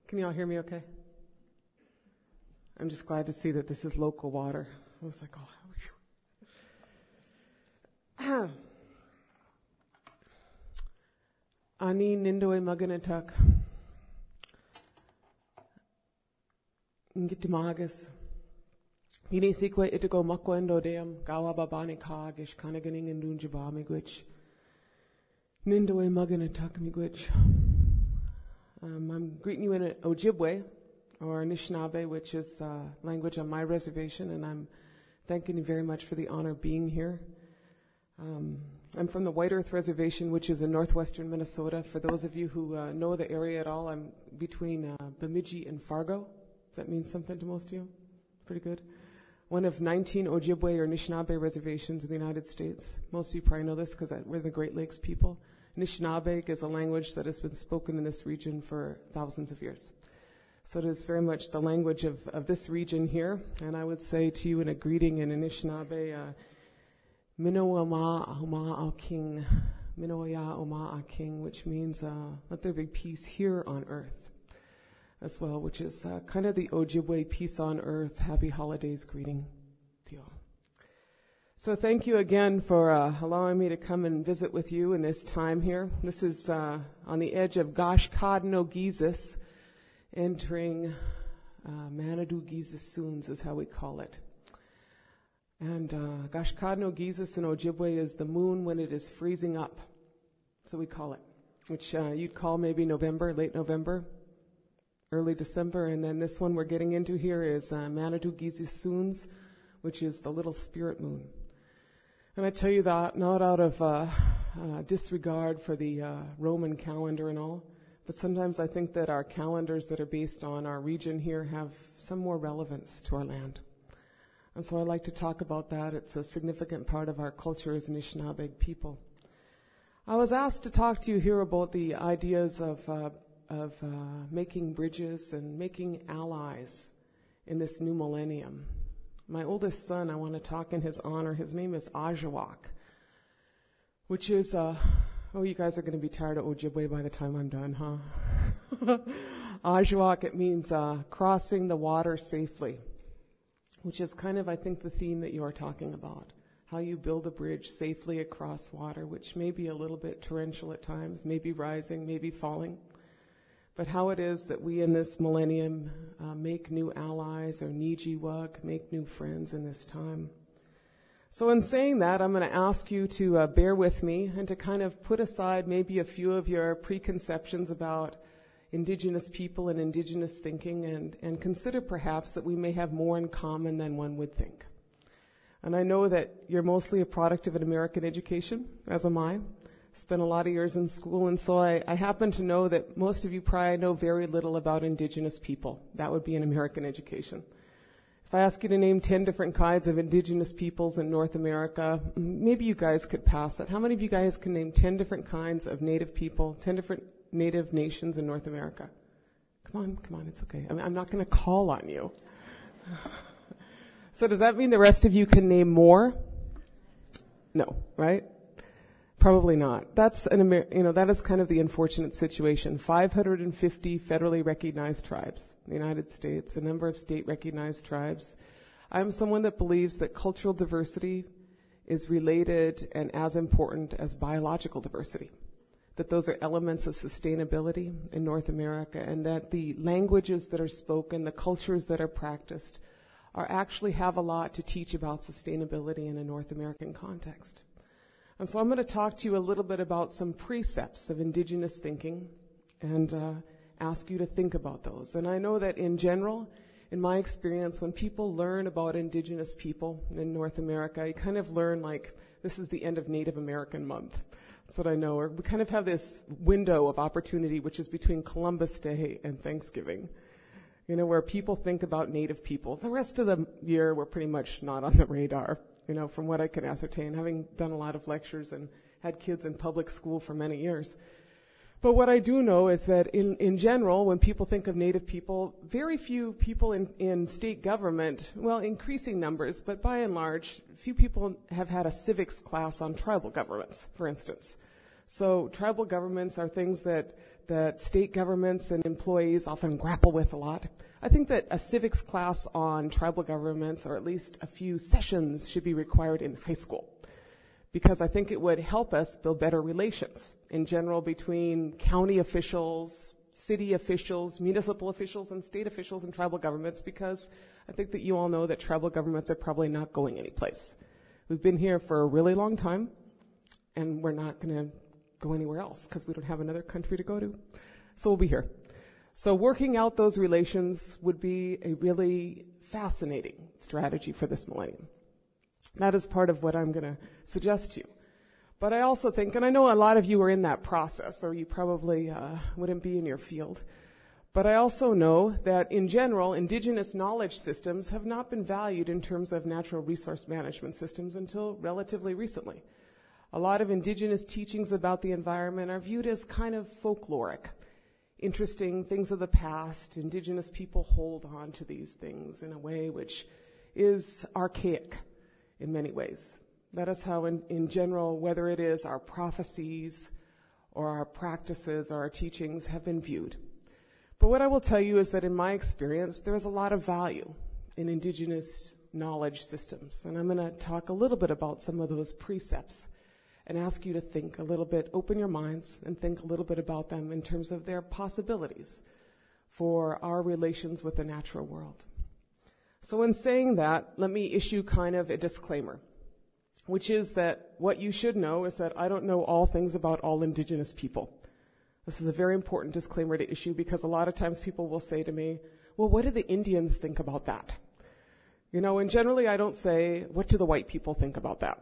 Can you all hear me okay? I'm just glad to see that this is local water. I was like, oh, phew. Ani nindoe maganatak. Ngitimagas. Ini sikwe itiko makwendo deam gawa babani kagish kanaganing and dunjabami gwich. Nindoe maganatak migwich. I'm greeting you in Ojibwe, or Anishinaabe, which is language on my reservation, and I'm thanking you very much for the honor of being here. I'm from the White Earth Reservation, which is in northwestern Minnesota. For those of you who know the area at all, I'm between Bemidji and Fargo. Does that mean something to most of you? Pretty good. One of 19 Ojibwe or Anishinaabe reservations in the United States. Most of you probably know this because we're the Great Lakes people. Anishinaabe is a language that has been spoken in this region for thousands of years. So it is very much the language of this region here. And I would say to you in a greeting in Anishinaabe, Minowama Oma King, Minoya Oma King, which means let there be peace here on earth as well, which is kind of the Ojibwe peace on earth, happy holidays greeting to you all. So thank you again for allowing me to come and visit with you in this time here. This is on the edge of Gashkadno-Gizis, entering Manitou-Gizisoons is how we call it. And Gashkadno-Gizis in Ojibwe is the moon when it is freezing up. So we call it, which you'd call maybe November, late November, early December. And then this one we're getting into here is Manitou-Gizisoons, which is the little spirit moon. And I tell you that not out of disregard for the Roman calendar and all, but sometimes I think that our calendars that are based on our region here have some more relevance to our land. And so I like to talk about that. It's a significant part of our culture as Anishinaabe people. I was asked to talk to you here about the ideas of making bridges and making allies in this new millennium. My oldest son, I want to talk in his honor. His name is Ajawak, which is, you guys are going to be tired of Ojibwe by the time I'm done, huh? Ajawak, it means crossing the water safely, which is kind of, I think, the theme that you are talking about. How you build a bridge safely across water, which may be a little bit torrential at times, maybe rising, maybe falling. But how it is that we in this millennium make new allies or nijiwag, make new friends in this time. So in saying that, I'm going to ask you to bear with me and to kind of put aside maybe a few of your preconceptions about Indigenous people and Indigenous thinking and consider perhaps that we may have more in common than one would think. And I know that you're mostly a product of an American education, as am I. Spent a lot of years in school, and so I happen to know that most of you probably know very little about Indigenous people. That would be an American education. If I ask you to name 10 different kinds of Indigenous peoples in North America, maybe you guys could pass it. How many of you guys can name 10 different kinds of Native people, 10 different Native nations in North America? Come on, it's okay. I'm not going to call on you. So does that mean the rest of you can name more? No, right? Probably not. That is kind of the unfortunate situation. 550 federally recognized tribes in the United States, a number of state recognized tribes. I'm someone that believes that cultural diversity is related and as important as biological diversity, that those are elements of sustainability in North America, and that the languages that are spoken, the cultures that are practiced, actually have a lot to teach about sustainability in a North American context. And so I'm going to talk to you a little bit about some precepts of Indigenous thinking and ask you to think about those. And I know that in general, in my experience, when people learn about Indigenous people in North America, you kind of learn like this is the end of Native American Month. That's what I know. Or we kind of have this window of opportunity, which is between Columbus Day and Thanksgiving, where people think about Native people. The rest of the year, we're pretty much not on the radar. From what I can ascertain, having done a lot of lectures and had kids in public school for many years. But what I do know is that in general, when people think of Native people, very few people in state government, well, increasing numbers, but by and large, few people have had a civics class on tribal governments, for instance. So tribal governments are things that that state governments and employees often grapple with a lot. I think that a civics class on tribal governments, or at least a few sessions, should be required in high school, because I think it would help us build better relations in general between county officials, city officials, municipal officials, and state officials and tribal governments, because I think that you all know that tribal governments are probably not going anyplace. We've been here for a really long time, and we're not going to go anywhere else because we don't have another country to go to. So we'll be here. So working out those relations would be a really fascinating strategy for this millennium. That is part of what I'm going to suggest to you. But I also think, and I know a lot of you are in that process, or you probably wouldn't be in your field, but I also know that in general, indigenous knowledge systems have not been valued in terms of natural resource management systems until relatively recently. A lot of indigenous teachings about the environment are viewed as kind of folkloric, interesting things of the past. Indigenous people hold on to these things in a way which is archaic in many ways. That is how, in general, whether it is our prophecies or our practices or our teachings have been viewed. But what I will tell you is that in my experience, there is a lot of value in indigenous knowledge systems. And I'm going to talk a little bit about some of those precepts and ask you to think a little bit, open your minds and think a little bit about them in terms of their possibilities for our relations with the natural world. So in saying that, let me issue kind of a disclaimer, which is that what you should know is that I don't know all things about all indigenous people. This is a very important disclaimer to issue because a lot of times people will say to me, well, what do the Indians think about that? You know, and generally I don't say, what do the white people think about that?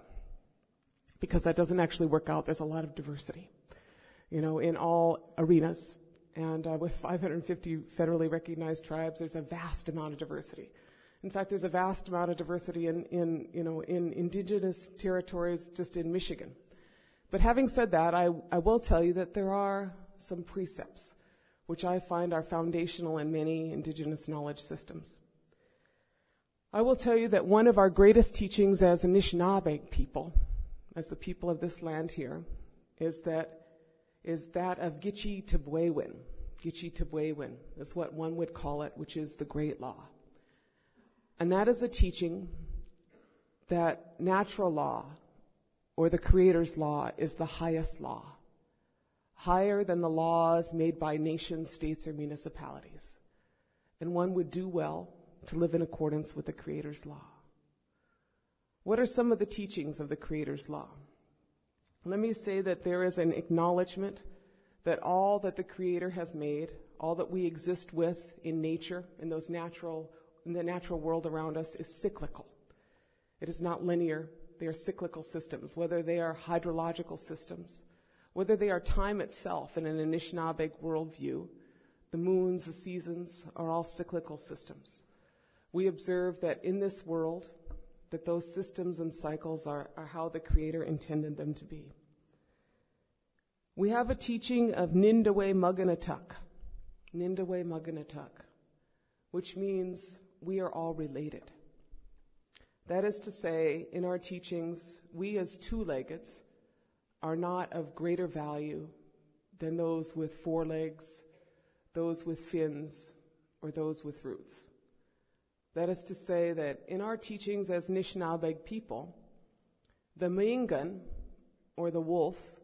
Because that doesn't actually work out. There's a lot of diversity, you know, in all arenas. And with 550 federally recognized tribes, there's a vast amount of diversity. In fact, there's a vast amount of diversity in indigenous territories just in Michigan. But having said that, I will tell you that there are some precepts which I find are foundational in many indigenous knowledge systems. I will tell you that one of our greatest teachings as Anishinaabe people, as the people of this land here, is that of Gitche Tebwewin. Gitche Tebwewin is what one would call it, which is the Great Law. And that is a teaching that natural law, or the Creator's law, is the highest law, higher than the laws made by nations, states, or municipalities. And one would do well to live in accordance with the Creator's law. What are some of the teachings of the Creator's law? Let me say that there is an acknowledgement that all that the Creator has made, all that we exist with in nature, in the natural world around us, is cyclical. It is not linear. They are cyclical systems, whether they are hydrological systems, whether they are time itself in an Anishinaabe worldview. The moons, the seasons are all cyclical systems. We observe that in this world, that those systems and cycles are how the Creator intended them to be. We have a teaching of Nindawe Muganatuk, which means we are all related. That is to say, in our teachings, we as two-leggeds are not of greater value than those with four legs, those with fins, or those with roots. That is to say that in our teachings as Anishinaabe people, the Mingan, or the wolf,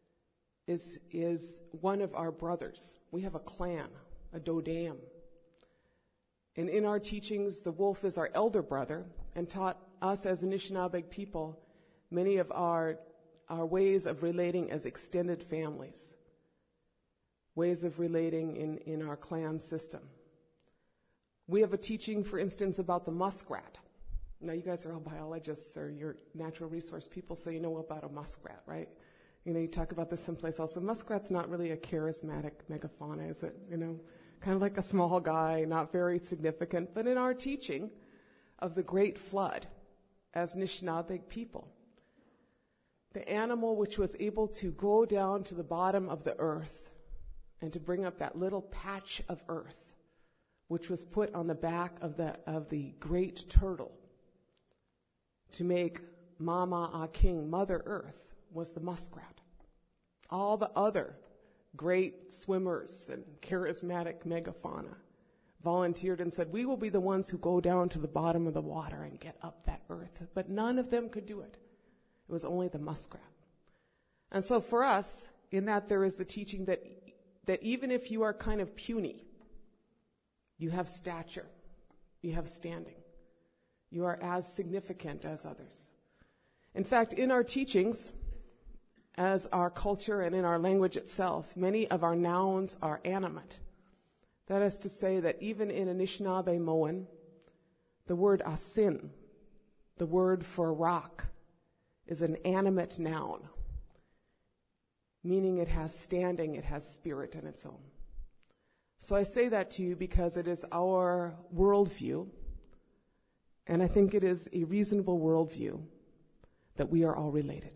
is one of our brothers. We have a clan, a Dodam. And in our teachings, the wolf is our elder brother and taught us as Anishinaabe people many of our ways of relating as extended families, ways of relating in our clan system. We have a teaching, for instance, about the muskrat. Now, you guys are all biologists or you're natural resource people, so you know about a muskrat, right? You know, you talk about this someplace else. The muskrat's not really a charismatic megafauna, is it? You know, kind of like a small guy, not very significant. But in our teaching of the Great Flood as Anishinaabe people, the animal which was able to go down to the bottom of the earth and to bring up that little patch of earth, which was put on the back of the great turtle to make Mama Aking, Mother Earth, was the muskrat. All the other great swimmers and charismatic megafauna volunteered and said, we will be the ones who go down to the bottom of the water and get up that earth. But none of them could do it. It was only the muskrat. And so for us, in that there is the teaching that even if you are kind of puny, you have stature, you have standing. You are as significant as others. In fact, in our teachings, as our culture and in our language itself, many of our nouns are animate. That is to say that even in Anishinaabe-Moan, the word asin, the word for rock, is an animate noun, meaning it has standing, it has spirit in its own. So I say that to you because it is our worldview, and I think it is a reasonable worldview, that we are all related.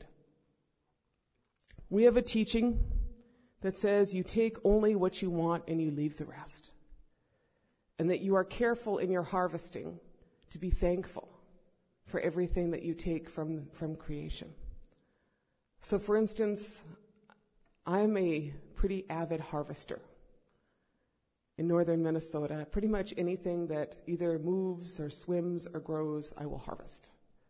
We have a teaching that says you take only what you want and you leave the rest, and that you are careful in your harvesting to be thankful for everything that you take from creation. So for instance, I'm a pretty avid harvester. In northern Minnesota, pretty much anything that either moves or swims or grows, I will harvest.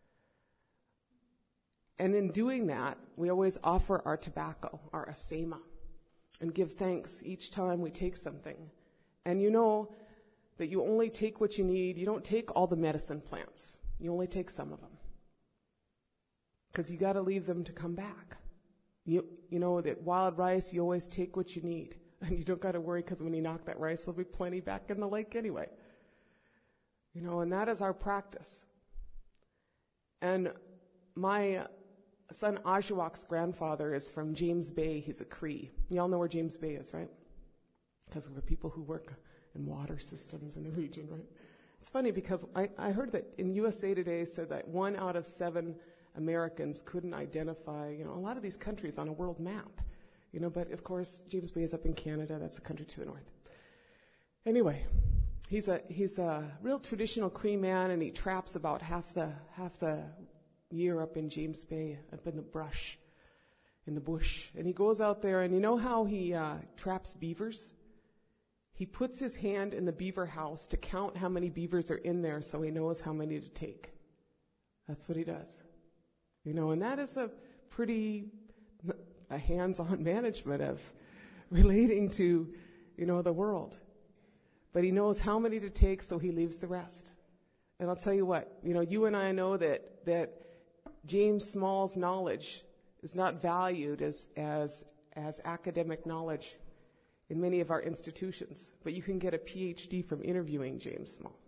And in doing that, we always offer our tobacco, our asema, and give thanks each time we take something. And you know that you only take what you need. You don't take all the medicine plants. You only take some of them. Because you got to leave them to come back. You know that wild rice, you always take what you need. And you don't got to worry because when you knock that rice, there'll be plenty back in the lake anyway. You know, and that is our practice. And my son Ajuak's grandfather is from James Bay. He's a Cree. You all know where James Bay is, right? Because we're people who work in water systems in the region, right? It's funny because I heard that in USA Today said that 1 out of 7 Americans couldn't identify, a lot of these countries on a world map. But of course, James Bay is up in Canada. That's a country to the north. Anyway, he's a real traditional Cree man, and he traps about half the year up in James Bay, up in the brush, in the bush. And he goes out there, and you know how he traps beavers? He puts his hand in the beaver house to count how many beavers are in there so he knows how many to take. That's what he does. And that is a pretty hands-on management of relating to, the world. But he knows how many to take, so he leaves the rest. And I'll tell you what, you and I know that James Small's knowledge is not valued as academic knowledge in many of our institutions, but you can get a PhD from interviewing James Small.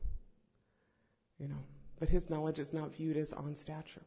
But his knowledge is not viewed as on stature.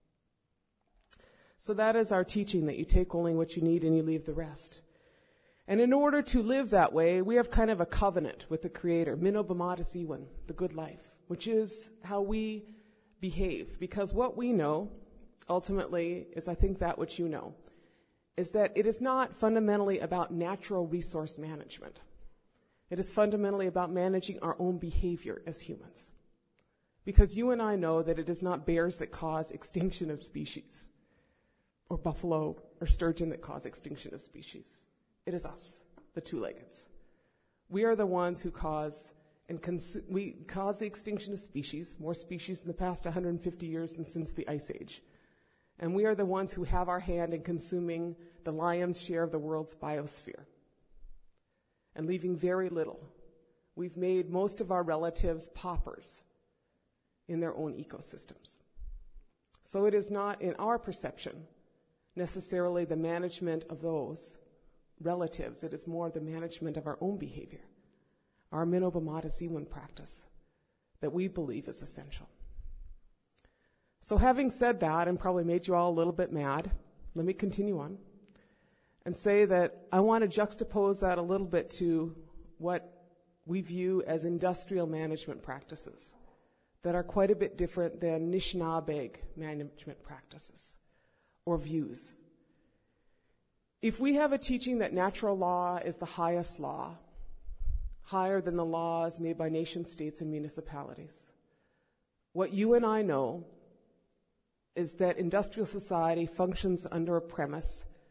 So that is our teaching, that you take only what you need and you leave the rest. And in order to live that way, we have kind of a covenant with the Creator, Mino B'Madasiwan, the good life, which is how we behave. Because what we know, ultimately, is I think that which you know, is that it is not fundamentally about natural resource management. It is fundamentally about managing our own behavior as humans. Because you and I know that it is not bears that cause extinction of species, or buffalo or sturgeon that cause extinction of species. It is us, the two-leggeds. We are the ones who cause the extinction of species, more species in the past 150 years than since the Ice Age. And we are the ones who have our hand in consuming the lion's share of the world's biosphere and leaving very little. We've made most of our relatives paupers in their own ecosystems. So it is not, in our perception, necessarily the management of those relatives. It is more the management of our own behavior, our Mino B'Madasiwan practice that we believe is essential. So having said that, and probably made you all a little bit mad, let me continue on and say that I want to juxtapose that a little bit to what we view as industrial management practices that are quite a bit different than Anishinaabe management practices or views. If we have a teaching that natural law is the highest law, higher than the laws made by nation states and municipalities, what you and I know is that industrial society functions under a premise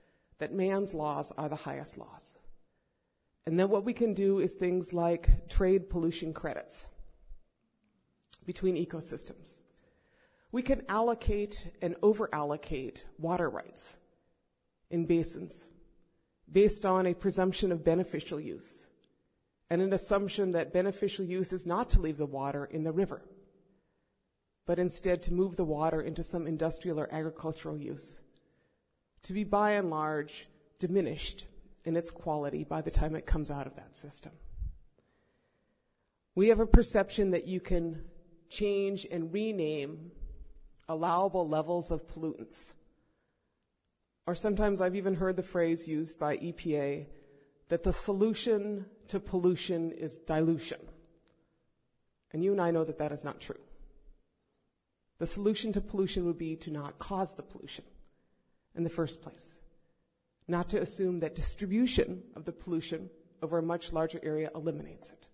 that man's laws are the highest laws. And then what we can do is things like trade pollution credits between ecosystems. We can allocate and over-allocate water rights in basins based on a presumption of beneficial use and an assumption that beneficial use is not to leave the water in the river, but instead to move the water into some industrial or agricultural use, to be by and large diminished in its quality by the time it comes out of that system. We have a perception that you can change and rename allowable levels of pollutants. Or sometimes I've even heard the phrase used by EPA that the solution to pollution is dilution. And you and I know that that is not true. The solution to pollution would be to not cause the pollution in the first place, not to assume that distribution of the pollution over a much larger area eliminates it.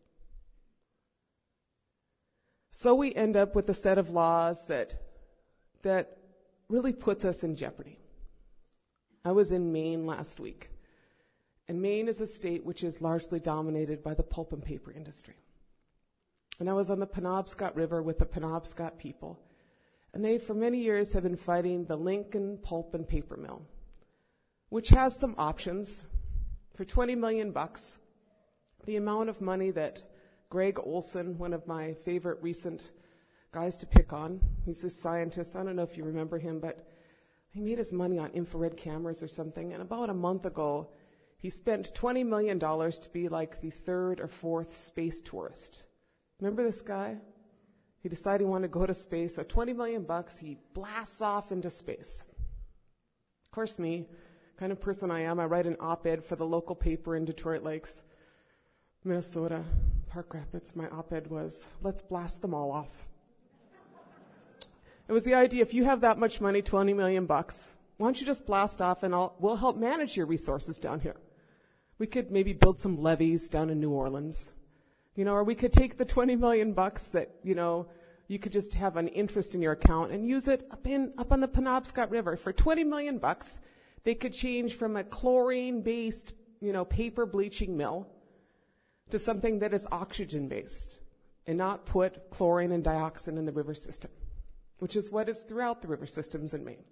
So we end up with a set of laws that really puts us in jeopardy. I was in Maine last week, and Maine is a state which is largely dominated by the pulp and paper industry. And I was on the Penobscot River with the Penobscot people, and they for many years have been fighting the Lincoln Pulp and Paper Mill, which has some options. For $20 million, the amount of money that Greg Olson, one of my favorite recent guys to pick on, he's this scientist, I don't know if you remember him, but he made his money on infrared cameras or something, and about a month ago, he spent $20 million to be like the third or fourth space tourist. Remember this guy? He decided he wanted to go to space, so $20 million, he blasts off into space. Of course, me, kind of person I am, I write an op-ed for the local paper in Detroit Lakes, Minnesota, Park Rapids. My op-ed was, let's blast them all off. It was the idea, if you have that much money, $20 million, why don't you just blast off and we'll help manage your resources down here. We could maybe build some levees down in New Orleans, or we could take the $20 million that, you could just have an interest in your account and use it up on the Penobscot River. For $20 million, they could change from a chlorine-based, paper bleaching mill to something that is oxygen-based and not put chlorine and dioxin in the river system, which is what is throughout the river systems in Maine.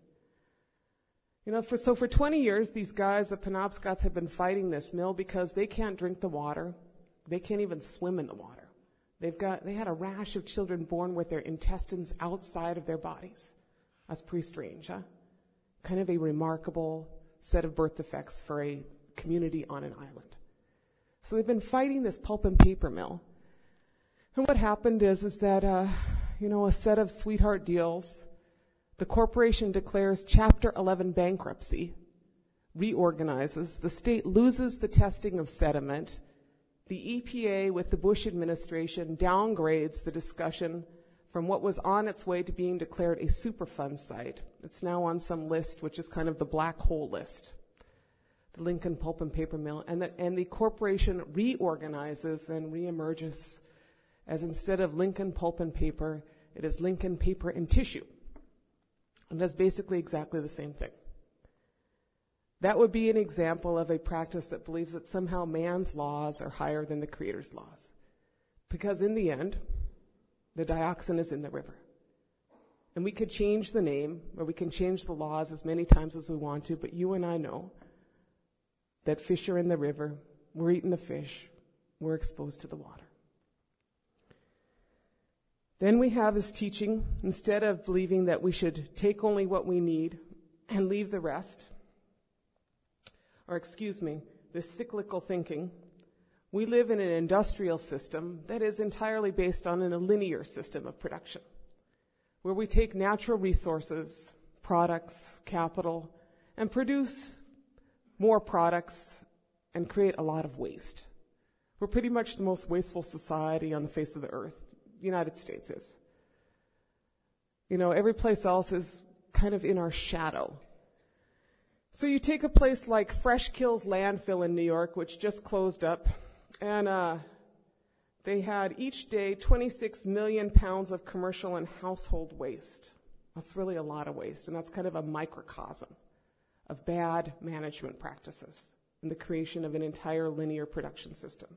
For 20 years, these guys, the Penobscots, have been fighting this mill because they can't drink the water. They can't even swim in the water. They had a rash of children born with their intestines outside of their bodies. That's pretty strange, huh? Kind of a remarkable set of birth defects for a community on an island. So they've been fighting this pulp and paper mill. And what happened is that, a set of sweetheart deals, the corporation declares Chapter 11 bankruptcy, reorganizes, the state loses the testing of sediment, the EPA with the Bush administration downgrades the discussion from what was on its way to being declared a Superfund site. It's now on some list, which is kind of the black hole list, the Lincoln Pulp and Paper Mill, and the corporation reorganizes and reemerges as instead of Lincoln Pulp and Paper, it is Lincoln Paper and Tissue. And does basically exactly the same thing. That would be an example of a practice that believes that somehow man's laws are higher than the Creator's laws. Because in the end, the dioxin is in the river. And we could change the name, or we can change the laws as many times as we want to, but you and I know that fish are in the river, we're eating the fish, we're exposed to the water. Then we have this teaching, instead of believing that we should take only what we need and leave the rest, this cyclical thinking, we live in an industrial system that is entirely based on a linear system of production, where we take natural resources, products, capital, and produce more products and create a lot of waste. We're pretty much the most wasteful society on the face of the earth. The United States is. Every place else is kind of in our shadow. So you take a place like Fresh Kills Landfill in New York, which just closed up, and they had each day 26 million pounds of commercial and household waste. That's really a lot of waste, and that's kind of a microcosm of bad management practices and the creation of an entire linear production system.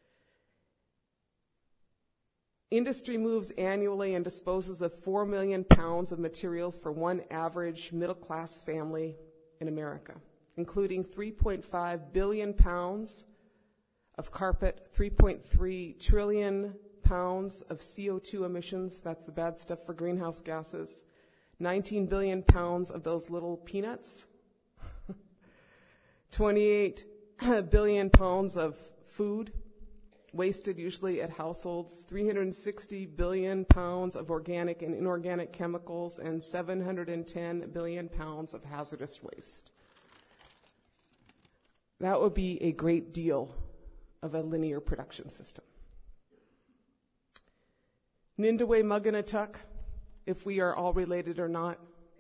Industry moves annually and disposes of 4 million pounds of materials for one average middle-class family in America, including 3.5 billion pounds of carpet, 3.3 trillion pounds of CO2 emissions, that's the bad stuff for greenhouse gases, 19 billion pounds of those little peanuts, 28 billion pounds of food wasted usually at households, 360 billion pounds of organic and inorganic chemicals, and 710 billion pounds of hazardous waste. That would be a great deal of a linear production system. Nindawe Muganatuk, if we are all related or not.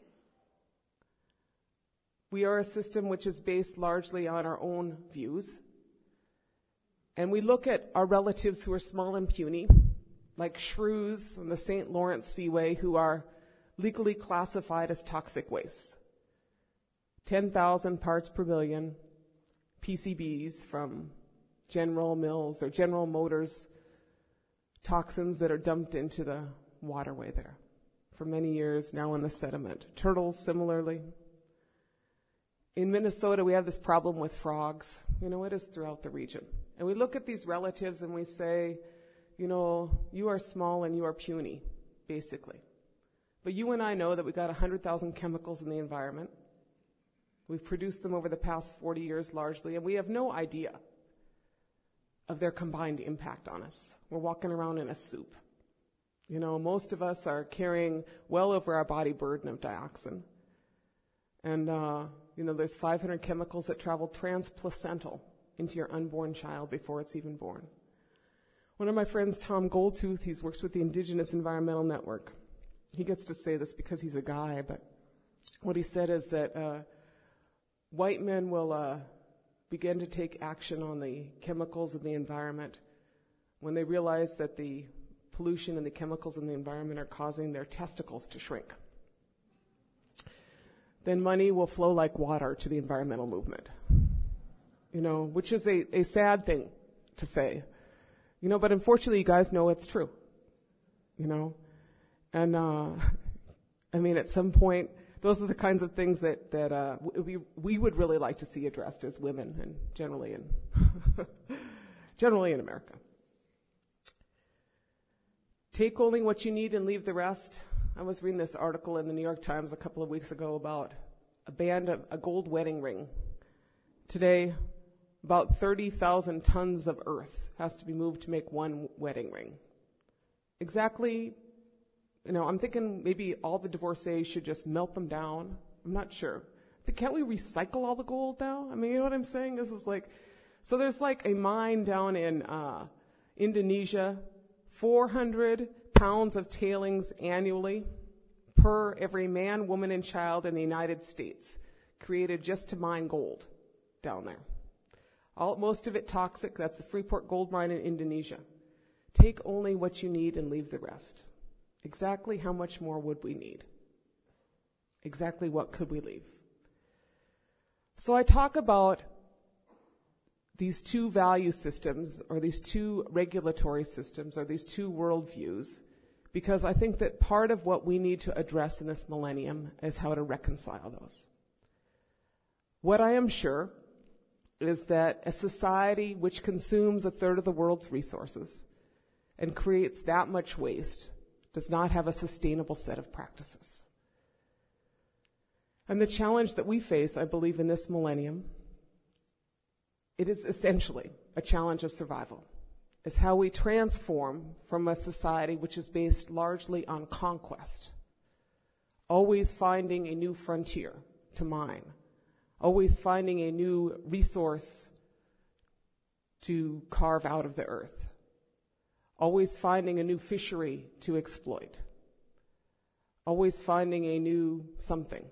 We are a system which is based largely on our own views. And we look at our relatives who are small and puny, like shrews on the St. Lawrence Seaway, who are legally classified as toxic waste. 10,000 parts per million PCBs from General Mills or General Motors, toxins that are dumped into the waterway there for many years now in the sediment. Turtles, similarly. In Minnesota, we have this problem with frogs. It is throughout the region. And we look at these relatives and we say, you are small and you are puny, basically. But you and I know that we've got 100,000 chemicals in the environment. We've produced them over the past 40 years largely, and we have no idea of their combined impact on us. We're walking around in a soup. Most of us are carrying well over our body burden of dioxin. And, there's 500 chemicals that travel transplacental into your unborn child before it's even born. One of my friends, Tom Goldtooth, he works with the Indigenous Environmental Network. He gets to say this because he's a guy, but what he said is that white men will begin to take action on the chemicals in the environment when they realize that the pollution and the chemicals in the environment are causing their testicles to shrink. Then money will flow like water to the environmental movement. Which is a sad thing to say. But unfortunately you guys know it's true. And at some point, those are the kinds of things that we would really like to see addressed as women and generally in America. Take only what you need and leave the rest. I was reading this article in the New York Times a couple of weeks ago about a gold wedding ring. Today, about 30,000 tons of earth has to be moved to make one wedding ring. Exactly, I'm thinking maybe all the divorcees should just melt them down. I'm not sure. Can't we recycle all the gold now? You know what I'm saying? So there's a mine down in Indonesia, 400 pounds of tailings annually per every man, woman, and child in the United States, created just to mine gold down there. Most of it toxic. That's the Freeport Gold Mine in Indonesia. Take only what you need and leave the rest. Exactly how much more would we need? Exactly what could we leave? So I talk about these two value systems, or these two regulatory systems, or these two worldviews, because I think that part of what we need to address in this millennium is how to reconcile those. What I am sure is that a society which consumes a third of the world's resources and creates that much waste does not have a sustainable set of practices. And the challenge that we face, I believe, in this millennium, it is essentially a challenge of survival. Is how we transform from a society which is based largely on conquest, always finding a new frontier to mine, always finding a new resource to carve out of the earth, always finding a new fishery to exploit, always finding a new something,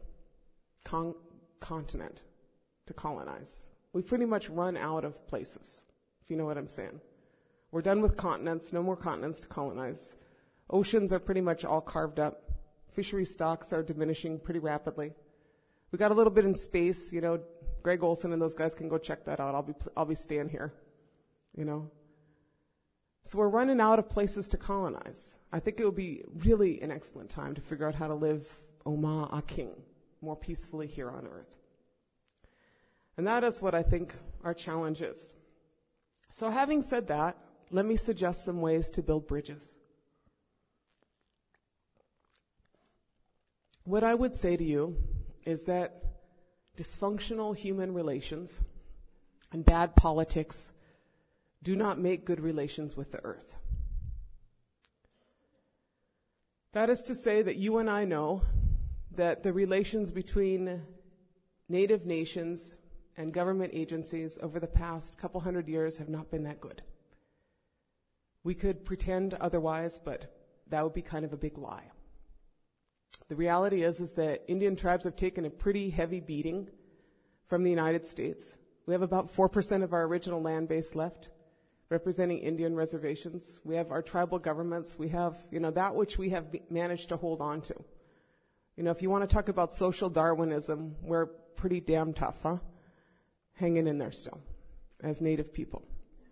continent to colonize. We've pretty much run out of places, if you know what I'm saying. We're done with continents, no more continents to colonize. Oceans are pretty much all carved up. Fishery stocks are diminishing pretty rapidly. We got a little bit in space, Greg Olson and those guys can go check that out. I'll be staying here, So we're running out of places to colonize. I think it would be really an excellent time to figure out how to live Oma Aking more peacefully here on Earth. And that is what I think our challenge is. So having said that, let me suggest some ways to build bridges. What I would say to you is that dysfunctional human relations and bad politics do not make good relations with the earth. That is to say that you and I know that the relations between Native nations and government agencies over the past couple hundred years have not been that good. We could pretend otherwise, but that would be kind of a big lie. The reality is that Indian tribes have taken a pretty heavy beating from the United States. We have about 4% of our original land base left, representing Indian reservations. We have our tribal governments. We have, that which we have managed to hold on to. If you want to talk about social Darwinism, we're pretty damn tough, huh? Hanging in there still as Native people.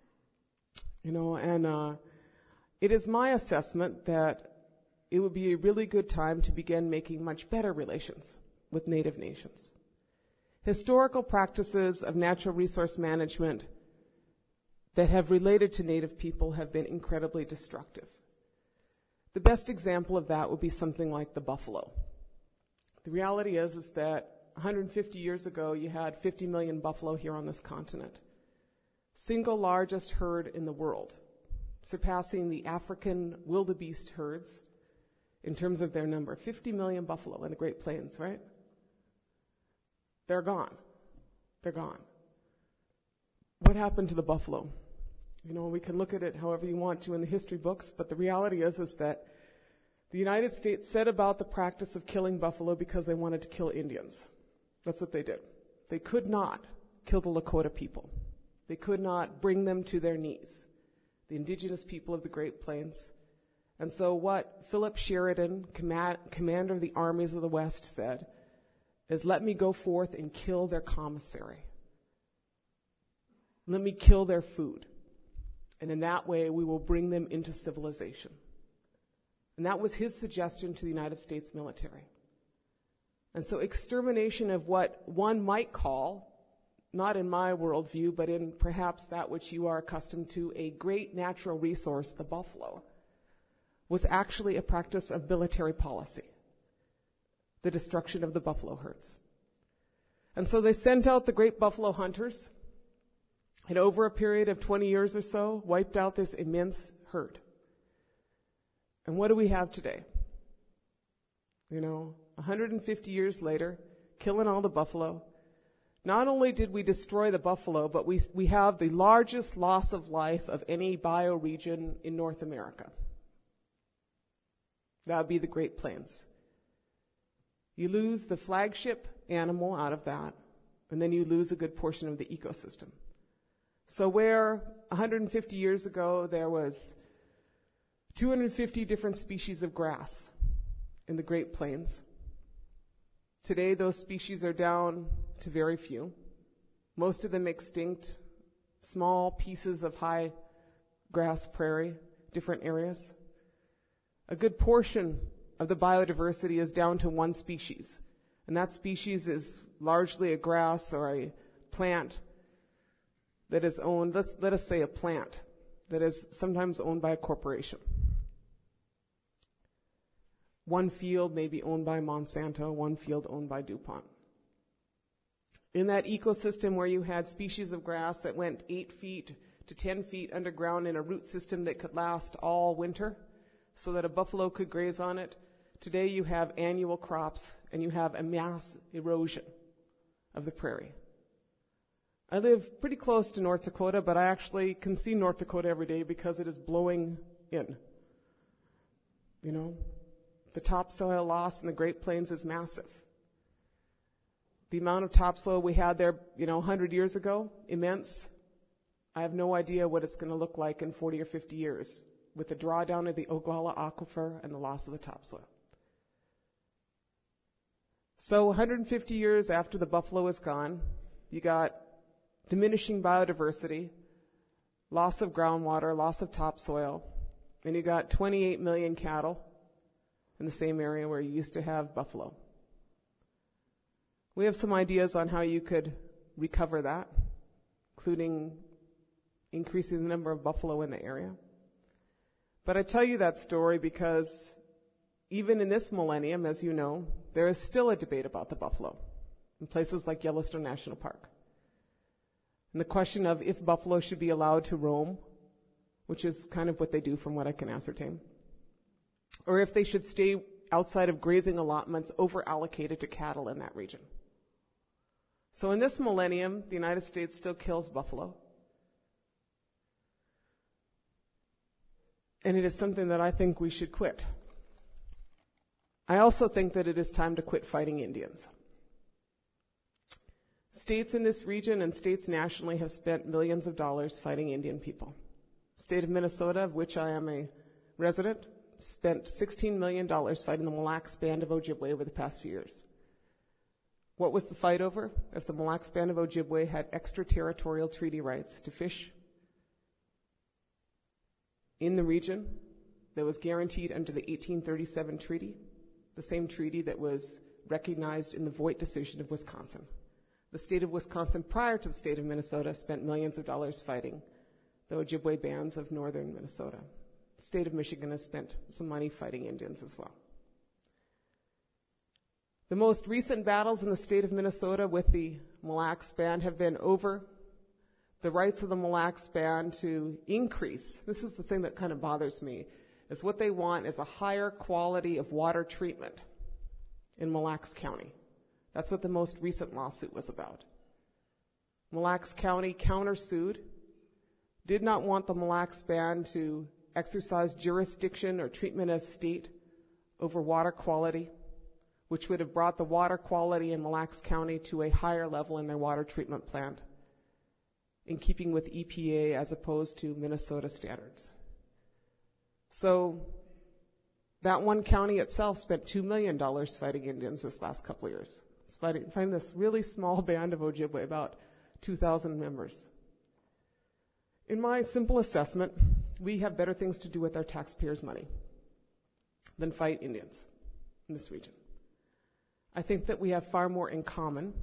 It is my assessment that it would be a really good time to begin making much better relations with Native nations. Historical practices of natural resource management that have related to Native people have been incredibly destructive. The best example of that would be something like the buffalo. The reality is that 150 years ago, you had 50 million buffalo here on this continent. Single largest herd in the world, surpassing the African wildebeest herds in terms of their number. 50 million buffalo in the Great Plains, right? They're gone. They're gone. What happened to the buffalo? We can look at it however you want to in the history books, but the reality is that the United States set about the practice of killing buffalo because they wanted to kill Indians. That's what they did. They could not kill the Lakota people. They could not bring them to their knees, the indigenous people of the Great Plains. And so what Philip Sheridan, commander of the armies of the West, said is, let me go forth and kill their commissary. Let me kill their food. And in that way, we will bring them into civilization. And that was his suggestion to the United States military. And so extermination of what one might call, not in my worldview, but in perhaps that which you are accustomed to, a great natural resource, the buffalo, was actually a practice of military policy, the destruction of the buffalo herds. And so they sent out the great buffalo hunters, and over a period of 20 years or so, wiped out this immense herd. And what do we have today? 150 years later, killing all the buffalo. Not only did we destroy the buffalo, but we have the largest loss of life of any bioregion in North America. That would be the Great Plains. You lose the flagship animal out of that, and then you lose a good portion of the ecosystem. So where 150 years ago there was 250 different species of grass in the Great Plains, today those species are down to very few. Most of them extinct, small pieces of high grass prairie, different areas. A good portion of the biodiversity is down to one species, and that species is largely a grass or a plant that is owned, let us say a plant that is sometimes owned by a corporation. One field may be owned by Monsanto, one field owned by DuPont. In that ecosystem where you had species of grass that went 8 feet to 10 feet underground in a root system that could last all winter so that a buffalo could graze on it, today you have annual crops and you have a mass erosion of the prairie. I live pretty close to North Dakota, but I actually can see North Dakota every day because it is blowing in. The topsoil loss in the Great Plains is massive. The amount of topsoil we had there, 100 years ago, immense. I have no idea what it's going to look like in 40 or 50 years with the drawdown of the Ogallala Aquifer and the loss of the topsoil. So 150 years after the buffalo is gone, you got diminishing biodiversity, loss of groundwater, loss of topsoil, and you got 28 million cattle in the same area where you used to have buffalo. We have some ideas on how you could recover that, including increasing the number of buffalo in the area. But I tell you that story because even in this millennium, as you know, there is still a debate about the buffalo in places like Yellowstone National Park. And the question of if buffalo should be allowed to roam, which is kind of what they do from what I can ascertain, or if they should stay outside of grazing allotments over-allocated to cattle in that region. So in this millennium, the United States still kills buffalo. And it is something that I think we should quit. I also think that it is time to quit fighting Indians. States in this region and states nationally have spent millions of dollars fighting Indian people. State of Minnesota, of which I am a resident, spent $16 million fighting the Mille Lacs Band of Ojibwe over the past few years. What was the fight over? If the Mille Lacs Band of Ojibwe had extraterritorial treaty rights to fish in the region that was guaranteed under the 1837 treaty, the same treaty that was recognized in the Voigt decision of Wisconsin. The state of Wisconsin, prior to the state of Minnesota, spent millions of dollars fighting the Ojibwe bands of northern Minnesota. The state of Michigan has spent some money fighting Indians as well. The most recent battles in the state of Minnesota with the Mille Lacs Band have been over the rights of the Mille Lacs Band to increase. This is the thing that kind of bothers me, is what they want is a higher quality of water treatment in Mille Lacs County. That's what the most recent lawsuit was about. Mille Lacs County countersued, did not want the Mille Lacs Band to exercise jurisdiction or treatment as state over water quality, which would have brought the water quality in Mille Lacs County to a higher level in their water treatment plant, in keeping with EPA as opposed to Minnesota standards. So that one county itself spent $2 million fighting Indians this last couple of years. It's fighting this really small band of Ojibwe, about 2,000 members. In my simple assessment, we have better things to do with our taxpayers' money than fight Indians in this region. I think that we have far more in common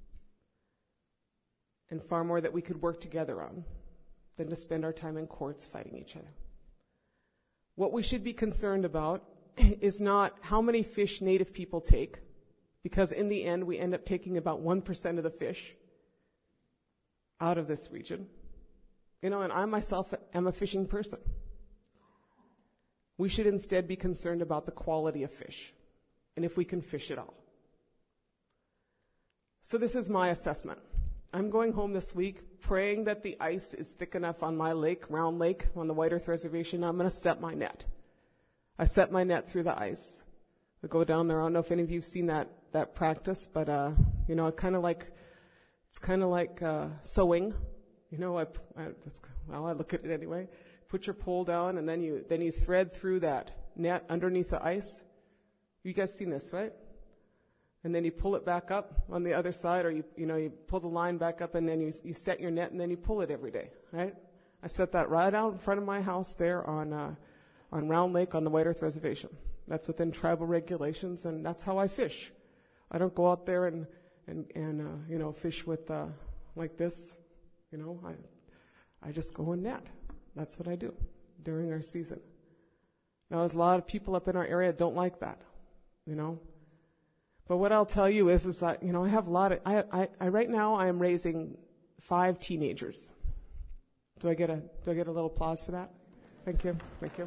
and far more that we could work together on than to spend our time in courts fighting each other. What we should be concerned about is not how many fish Native people take, because in the end we end up taking about 1% of the fish out of this region. And I myself am a fishing person. We should instead be concerned about the quality of fish and if we can fish at all. So this is my assessment. I'm going home this week praying that the ice is thick enough on my lake, Round Lake, on the White Earth Reservation. I'm going to set my net. I set my net through the ice. I go down there. I don't know if any of you have seen that practice, but it's kind of like sewing. I look at it anyway. Put your pole down, and then you thread through that net underneath the ice. You guys seen this, right? And then you pull it back up on the other side, or you pull the line back up, and then you set your net, and then you pull it every day, right? I set that right out in front of my house there on Round Lake on the White Earth Reservation. That's within tribal regulations, and that's how I fish. I don't go out there and fish with like this. I just go in net. That's what I do during our season. Now, there's a lot of people up in our area that don't like that, But what I'll tell you is that, I have a lot of, I right now I am raising 5 teenagers. Do I get a little applause for that? Thank you.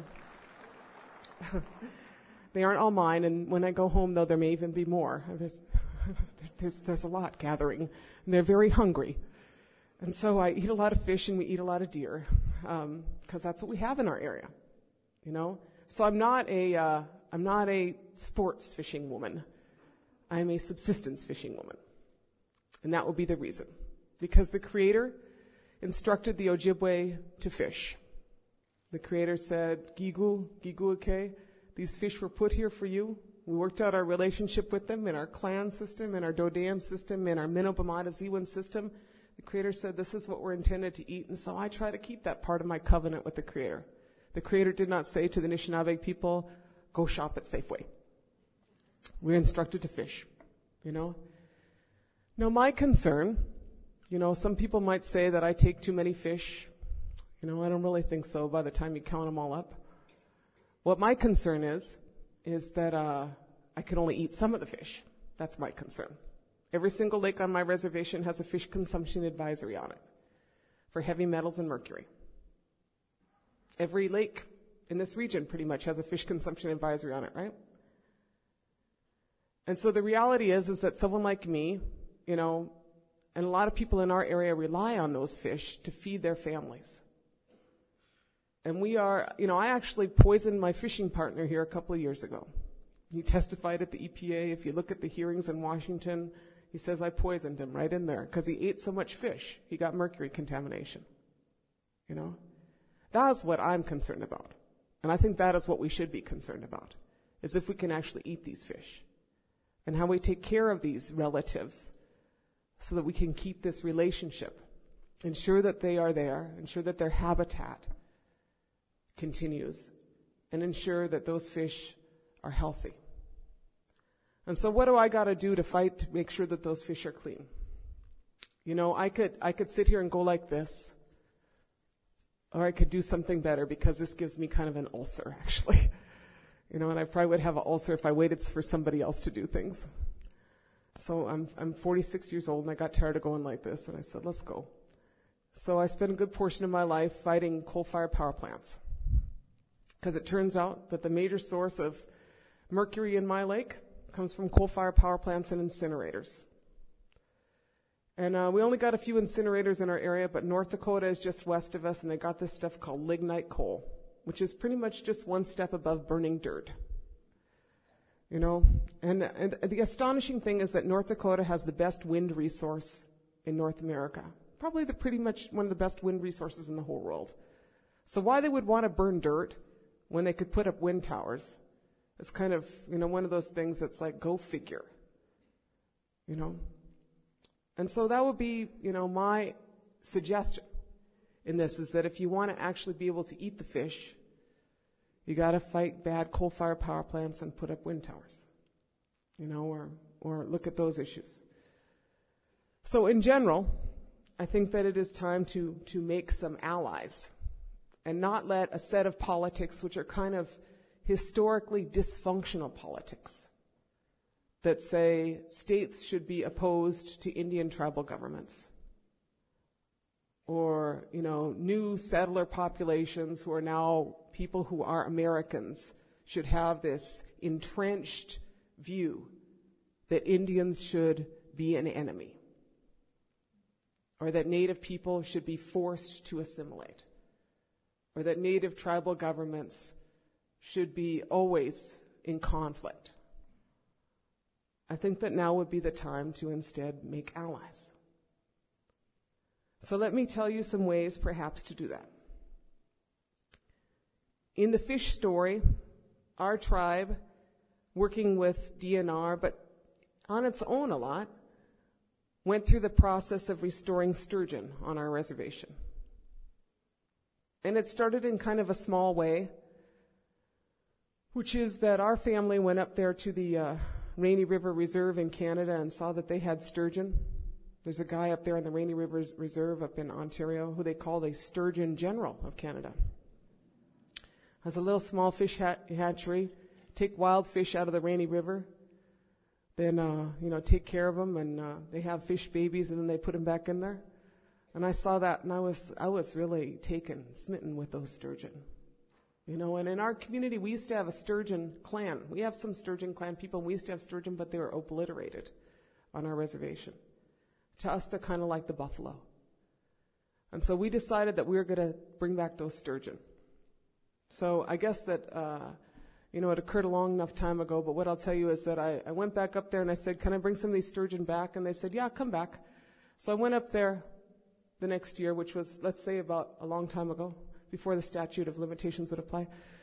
They aren't all mine, and when I go home, though, there may even be more. There's a lot gathering, and they're very hungry. And so I eat a lot of fish, and we eat a lot of deer, because that's what we have in our area, So I'm not a sports fishing woman. I'm a subsistence fishing woman. And that will be the reason. Because the Creator instructed the Ojibwe to fish. The Creator said, Gigu ake, these fish were put here for you We worked out our relationship with them in our clan system, in our Dodam system, in our Minopamata system. The Creator said, this is what we're intended to eat, and so I try to keep that part of my covenant with the Creator. The Creator did not say to the Anishinaabe people, go shop at Safeway. We're instructed to fish, Now, my concern, some people might say that I take too many fish. I don't really think so by the time you count them all up. What my concern is that I can only eat some of the fish. That's my concern. Every single lake on my reservation has a fish consumption advisory on it for heavy metals and mercury. Every lake in this region pretty much has a fish consumption advisory on it, right? And so the reality is that someone like me, and a lot of people in our area rely on those fish to feed their families. And we are, I actually poisoned my fishing partner here a couple of years ago. He testified at the EPA. If you look at the hearings in Washington, he says I poisoned him right in there because he ate so much fish. He got mercury contamination. That's what I'm concerned about. And I think that is what we should be concerned about, is if we can actually eat these fish and how we take care of these relatives so that we can keep this relationship, ensure that they are there, ensure that their habitat continues, and ensure that those fish are healthy. And so what do I got to do to fight to make sure that those fish are clean? I could sit here and go like this, or I could do something better, because this gives me kind of an ulcer, actually. And I probably would have an ulcer if I waited for somebody else to do things. So I'm 46 years old, and I got tired of going like this, and I said, let's go. So I spent a good portion of my life fighting coal-fired power plants, because it turns out that the major source of mercury in my lake comes from coal-fired power plants and incinerators. And we only got a few incinerators in our area, but North Dakota is just west of us, and they got this stuff called lignite coal, which is pretty much just one step above burning dirt. And the astonishing thing is that North Dakota has the best wind resource in North America. Probably pretty much one of the best wind resources in the whole world. So why they would want to burn dirt when they could put up wind towers is kind of, one of those things that's like, go figure. And so that would be, my suggestion in this, is that if you want to actually be able to eat the fish, you got to fight bad coal-fired power plants and put up wind towers, or look at those issues. So in general, I think that it is time to make some allies and not let a set of politics, which are kind of historically dysfunctional politics, that say states should be opposed to Indian tribal governments, or, new settler populations who are now people who are Americans should have this entrenched view that Indians should be an enemy, or that Native people should be forced to assimilate, or that Native tribal governments should be always in conflict. I think that now would be the time to instead make allies. So let me tell you some ways perhaps to do that. In the fish story, our tribe, working with DNR, but on its own a lot, went through the process of restoring sturgeon on our reservation. And it started in kind of a small way, which is that our family went up there to the Rainy River Reserve in Canada and saw that they had sturgeon. There's a guy up there in the Rainy River Reserve up in Ontario who they call the Sturgeon General of Canada. Has a little small fish hatchery, take wild fish out of the Rainy River, then, take care of them, and they have fish babies, and then they put them back in there. And I saw that, and I was really smitten with those sturgeon. And in our community, we used to have a sturgeon clan. We have some sturgeon clan people, and we used to have sturgeon, but they were obliterated on our reservation. To us, they're kind of like the buffalo. And so we decided that we were going to bring back those sturgeon. So I guess that, it occurred a long enough time ago, but what I'll tell you is that I went back up there and I said, can I bring some of these sturgeon back? And they said, yeah, come back. So I went up there the next year, which was, let's say, about a long time ago, before the statute of limitations would apply.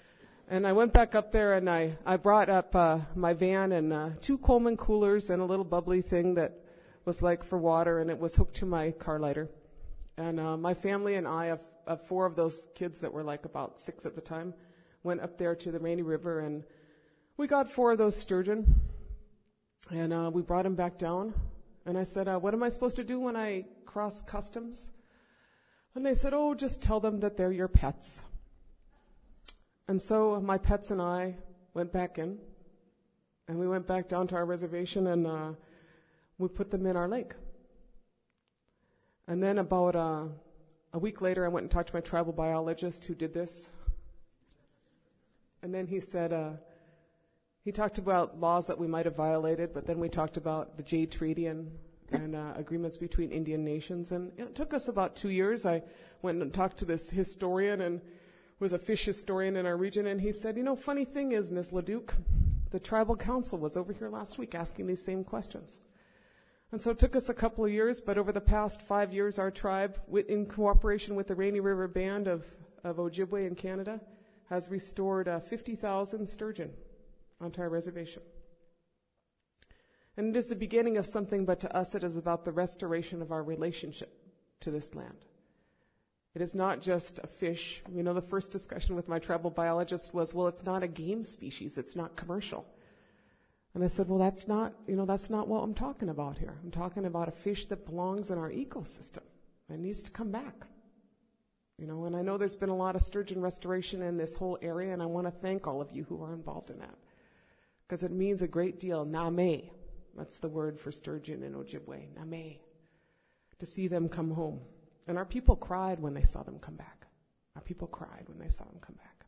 And I went back up there and I brought up my van and 2 Coleman coolers and a little bubbly thing that was like for water, and it was hooked to my car lighter. And my family and I, of 4 of those kids that were like about 6 at the time, went up there to the Rainy River, and we got 4 of those sturgeon, and we brought them back down. And I said, what am I supposed to do when I cross customs? And they said, oh, just tell them that they're your pets. And so my pets and I went back in, and we went back down to our reservation, and we put them in our lake. And then about a week later, I went and talked to my tribal biologist who did this. And then he said, he talked about laws that we might have violated, but then we talked about the Jade Treaty and agreements between Indian nations. And it took us about 2 years. I went and talked to this historian, and was a fish historian in our region, and he said, funny thing is, Ms. Leduc, the tribal council was over here last week asking these same questions. And so it took us a couple of years, but over the past 5 years, our tribe, in cooperation with the Rainy River Band of Ojibwe in Canada, has restored 50,000 sturgeon onto our reservation. And it is the beginning of something, but to us it is about the restoration of our relationship to this land. It is not just a fish. The first discussion with my tribal biologist was, well, it's not a game species, it's not commercial. And I said, well, that's not what I'm talking about here. I'm talking about a fish that belongs in our ecosystem and needs to come back. And I know there's been a lot of sturgeon restoration in this whole area, and I want to thank all of you who are involved in that, because it means a great deal. Name, that's the word for sturgeon in Ojibwe, name, to see them come home. And our people cried when they saw them come back. Our people cried when they saw them come back.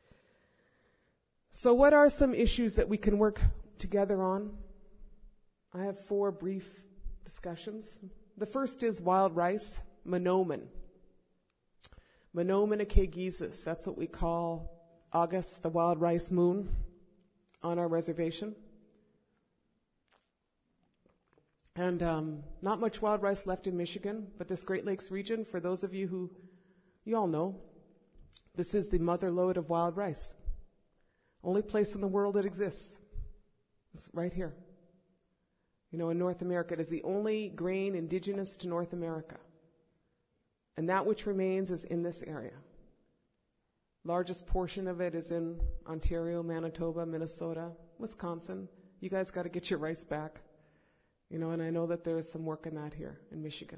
So what are some issues that we can work together on? I have 4 brief discussions. The first is wild rice, Manoman. Manoman Akegisis, that's what we call August, the wild rice moon, on our reservation. And not much wild rice left in Michigan, but this Great Lakes region, for those of you who, you all know, this is the mother lode of wild rice. Only place in the world it exists. It's right here. In North America, it is the only grain indigenous to North America. And that which remains is in this area. Largest portion of it is in Ontario, Manitoba, Minnesota, Wisconsin. You guys got to get your rice back. And I know that there is some work in that here in Michigan.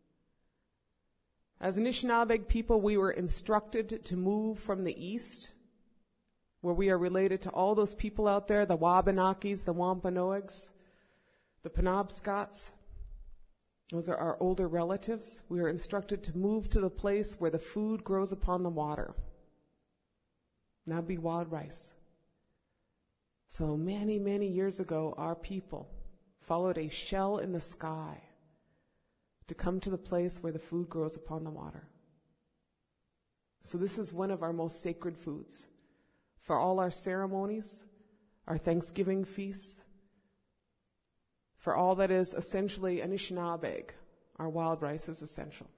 As Anishinaabe people, we were instructed to move from the east, where we are related to all those people out there, the Wabanakis, the Wampanoags, the Penobscots. Those are our older relatives. We are instructed to move to the place where the food grows upon the water. Now be wild rice. So many, many years ago, our people followed a shell in the sky to come to the place where the food grows upon the water. So this is one of our most sacred foods. For all our ceremonies, our Thanksgiving feasts, for all that is essentially Anishinaabe, our wild rice is essential.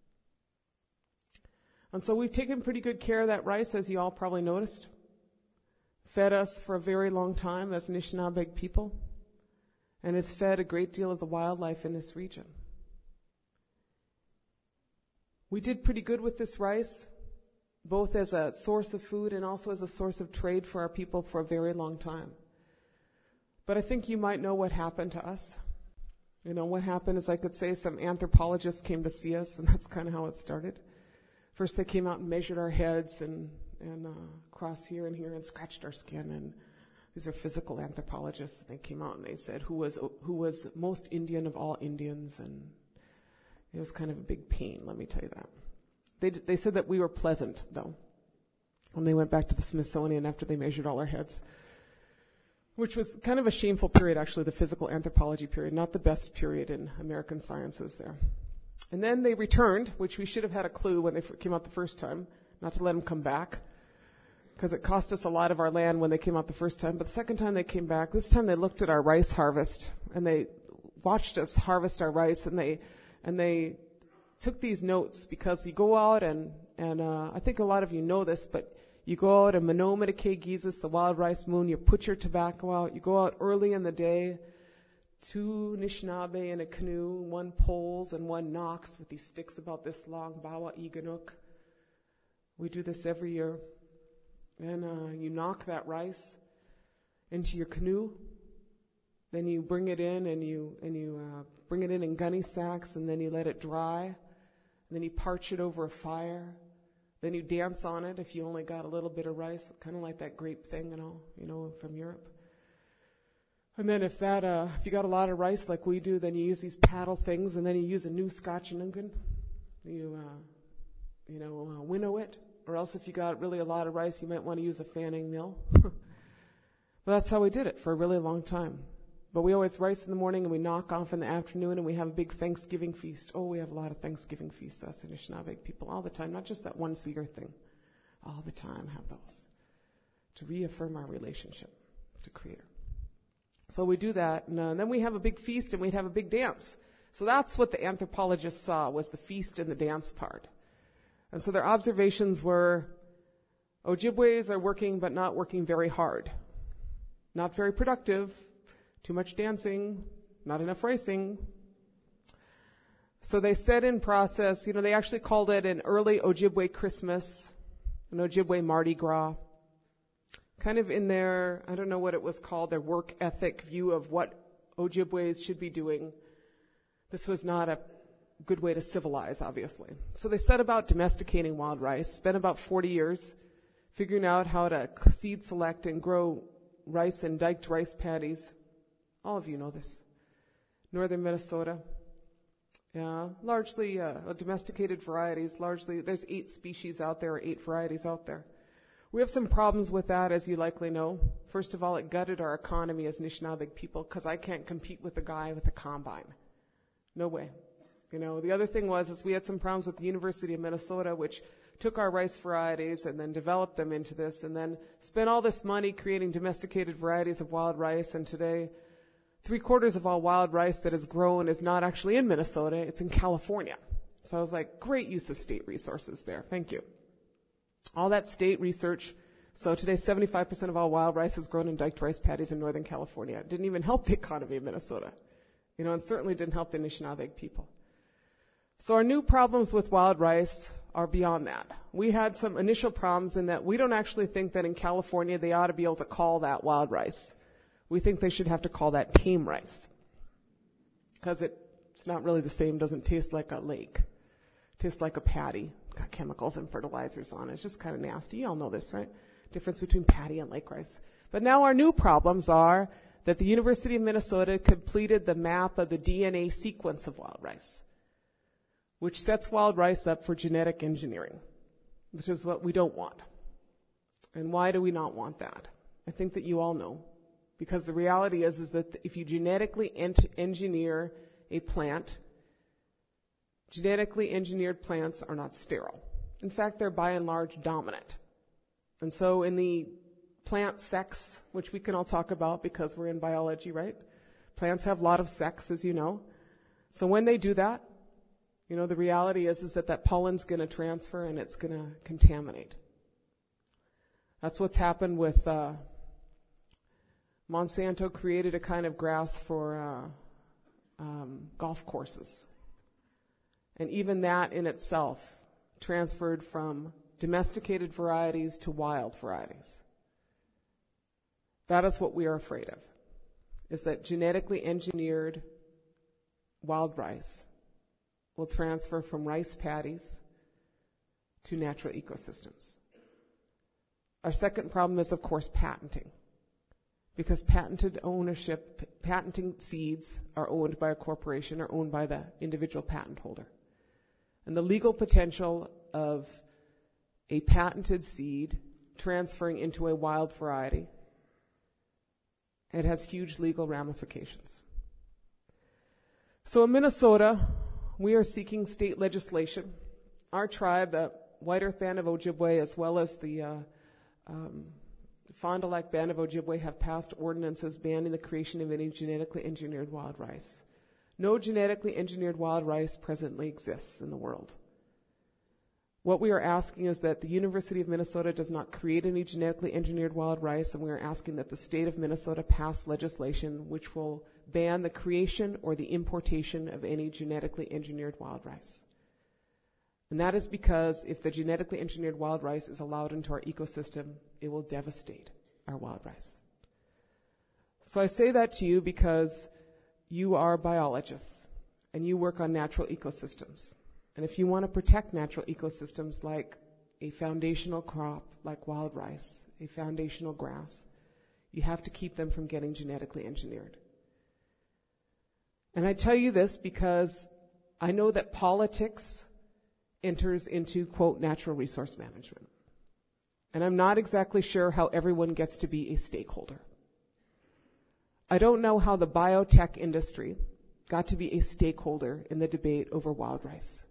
And so we've taken pretty good care of that rice, as you all probably noticed. Fed us for a very long time as Anishinaabe people, and has fed a great deal of the wildlife in this region. We did pretty good with this rice, both as a source of food and also as a source of trade for our people for a very long time. But I think you might know what happened to us. What happened is, I could say, some anthropologists came to see us, and that's kind of how it started. First they came out and measured our heads and across here and here and scratched our skin, and these are physical anthropologists. They came out and they said who was most Indian of all Indians, and it was kind of a big pain, let me tell you that. They said that we were pleasant, though, when they went back to the Smithsonian after they measured all our heads, which was kind of a shameful period, actually, the physical anthropology period, not the best period in American sciences there. And then they returned, which we should have had a clue when they came out the first time, not to let them come back, because it cost us a lot of our land when they came out the first time. But the second time they came back, this time they looked at our rice harvest, and they watched us harvest our rice, and they took these notes, because you go out and I think a lot of you know this, but You go out and Menominee Gises, the wild rice moon, you put your tobacco out, you go out early in the day, 2 Anishinaabe in a canoe, 1 poles and 1 knocks with these sticks about this long, Bawa Iganuk. We do this every year. And you knock that rice into your canoe. Then you bring it in and you bring it in gunny sacks, and then you let it dry. And then you parch it over a fire. Then you dance on it if you only got a little bit of rice, kind of like that grape thing and all, from Europe. And then if you got a lot of rice like we do, then you use these paddle things, and then you use a new Scotch Nungan. You winnow it. Or else if you got really a lot of rice, you might want to use a fanning mill. But that's how we did it for a really long time. But we always rice in the morning, and we knock off in the afternoon, and we have a big Thanksgiving feast. Oh, we have a lot of Thanksgiving feasts, us Anishinaabe people, all the time. Not just that once a year thing. All the time have those. To reaffirm our relationship to Creator. So we do that, and then we have a big feast, and we'd have a big dance. So that's what the anthropologists saw, was the feast and the dance part. And so their observations were, Ojibways are working, but not working very hard. Not very productive. Too much dancing, not enough racing. So they set in process, they actually called it an early Ojibwe Christmas, an Ojibwe Mardi Gras. Kind of in their, I don't know what it was called, their work ethic view of what Ojibways should be doing. This was not a good way to civilize, obviously. So they set about domesticating wild rice, spent about 40 years figuring out how to seed select and grow rice in diked rice paddies. All of you know this. Northern Minnesota. Largely domesticated varieties. Largely, there's 8 species out there, or 8 varieties out there. We have some problems with that, as you likely know. First of all, it gutted our economy as Anishinaabe people, because I can't compete with the guy with a combine. No way. The other thing is we had some problems with the University of Minnesota, which took our rice varieties and then developed them into this, and then spent all this money creating domesticated varieties of wild rice, and today 3/4 of all wild rice that is grown is not actually in Minnesota, it's in California. So I was like, great use of state resources there. Thank you. All that state research. So today 75% of all wild rice is grown in diked rice paddies in Northern California. It didn't even help the economy of Minnesota. And certainly didn't help the Anishinaabe people. So our new problems with wild rice are beyond that. We had some initial problems in that we don't actually think that in California they ought to be able to call that wild rice. We think they should have to call that tame rice. Because it's not really the same, doesn't taste like a lake. It tastes like a paddy. Got chemicals and fertilizers on it. It's just kind of nasty. You all know this, right? Difference between paddy and lake rice. But now our new problems are that the University of Minnesota completed the map of the DNA sequence of wild rice, which sets wild rice up for genetic engineering, which is what we don't want. And why do we not want that? I think that you all know. Because the reality is that if you genetically engineer a plant, genetically engineered plants are not sterile. In fact, they're by and large dominant. And so in the plant sex, which we can all talk about because we're in biology, right? Plants have a lot of sex, as you know. So when they do that, the reality is that pollen's going to transfer and it's going to contaminate. That's what's happened with Monsanto created a kind of grass for golf courses. And even that in itself transferred from domesticated varieties to wild varieties. That is what we are afraid of, is that genetically engineered wild rice will transfer from rice paddies to natural ecosystems. Our second problem is, of course, patenting. Because patenting seeds are owned by a corporation or owned by the individual patent holder. And the legal potential of a patented seed transferring into a wild variety, it has huge legal ramifications. So in Minnesota, we are seeking state legislation. Our tribe, the White Earth Band of Ojibwe, as well as the Fond du Lac Band of Ojibwe, have passed ordinances banning the creation of any genetically engineered wild rice. No genetically engineered wild rice presently exists in the world. What we are asking is that the University of Minnesota does not create any genetically engineered wild rice, and we are asking that the state of Minnesota pass legislation which will ban the creation or the importation of any genetically engineered wild rice. And that is because if the genetically engineered wild rice is allowed into our ecosystem, it will devastate our wild rice. So I say that to you because you are biologists and you work on natural ecosystems. And if you want to protect natural ecosystems like a foundational crop like wild rice, a foundational grass, you have to keep them from getting genetically engineered. And I tell you this because I know that politics enters into, quote, natural resource management. And I'm not exactly sure how everyone gets to be a stakeholder. I don't know how the biotech industry got to be a stakeholder in the debate over wild rice.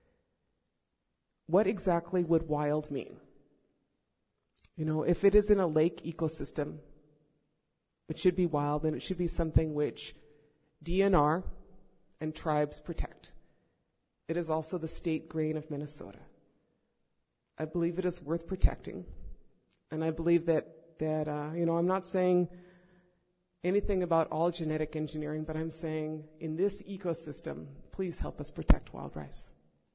What exactly would wild mean? You know, if it is in a lake ecosystem, it should be wild, and it should be something which DNR and tribes protect. It is also the state grain of Minnesota. I believe it is worth protecting, and I believe that I'm not saying anything about all genetic engineering, but I'm saying in this ecosystem, please help us protect wild rice.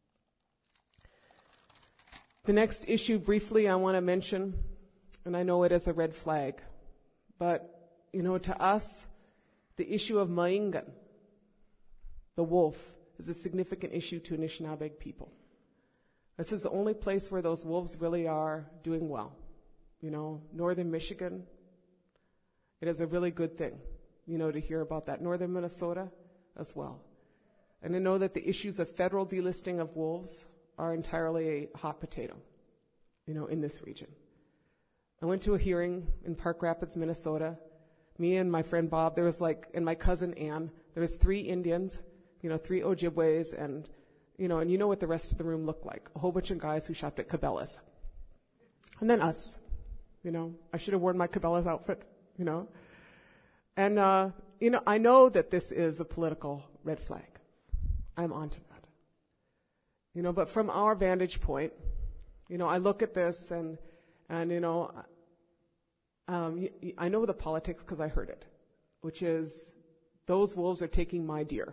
The next issue briefly I want to mention, and I know it is a red flag, but, to us, the issue of Maingan, the wolf, is a significant issue to Anishinaabe people. This is the only place where those wolves really are doing well. Northern Michigan, it is a really good thing, to hear about that. Northern Minnesota as well. And I know that the issues of federal delisting of wolves are entirely a hot potato, in this region. I went to a hearing in Park Rapids, Minnesota. Me and my friend Bob, and my cousin Ann, there was 3 Indians, 3 Ojibways, and what the rest of the room looked like. A whole bunch of guys who shopped at Cabela's. And then us, I should have worn my Cabela's outfit, And, I know that this is a political red flag. I'm onto that. But from our vantage point, I look at this and I know the politics because I heard it, which is those wolves are taking my deer.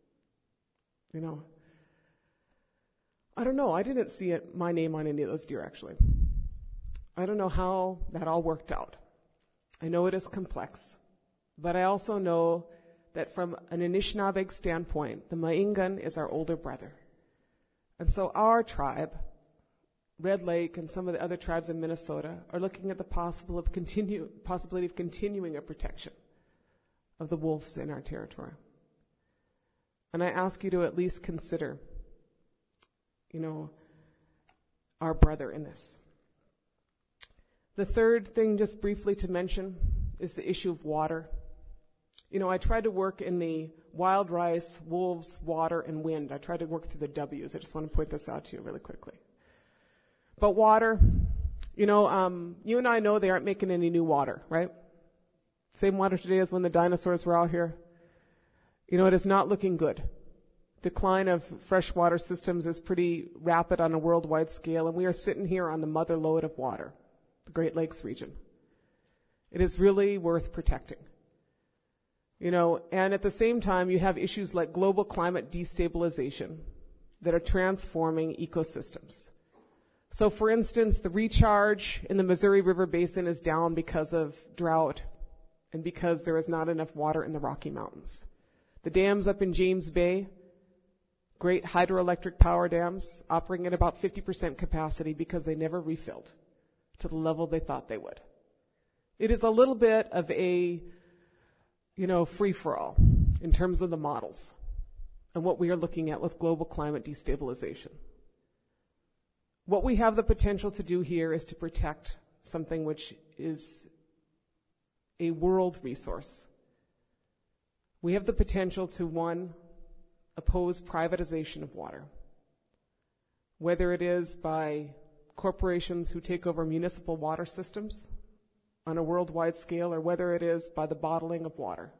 I don't know. I didn't see my name on any of those deer, actually. I don't know how that all worked out. I know it is complex, but I also know that from an Anishinaabe standpoint, the Maingan is our older brother. And so our tribe, Red Lake and some of the other tribes in Minnesota, are looking at the possibility of continuing a protection of the wolves in our territory. And I ask you to at least consider, our brother in this. The third thing, just briefly to mention, is the issue of water. I tried to work in the wild rice, wolves, water, and wind. I tried to work through the W's. I just want to point this out to you really quickly. But water, you and I know they aren't making any new water, right? Same water today as when the dinosaurs were out here. It is not looking good. Decline of freshwater systems is pretty rapid on a worldwide scale, and we are sitting here on the mother lode of water, the Great Lakes region. It is really worth protecting. And at the same time, you have issues like global climate destabilization that are transforming ecosystems. So, for instance, the recharge in the Missouri River Basin is down because of drought and because there is not enough water in the Rocky Mountains. The dams up in James Bay, great hydroelectric power dams, operating at about 50% capacity because they never refilled to the level they thought they would. It is a little bit of a free-for-all in terms of the models and what we are looking at with global climate destabilization. What we have the potential to do here is to protect something which is a world resource. We have the potential to, 1, oppose privatization of water, whether it is by corporations who take over municipal water systems on a worldwide scale, or whether it is by the bottling of water.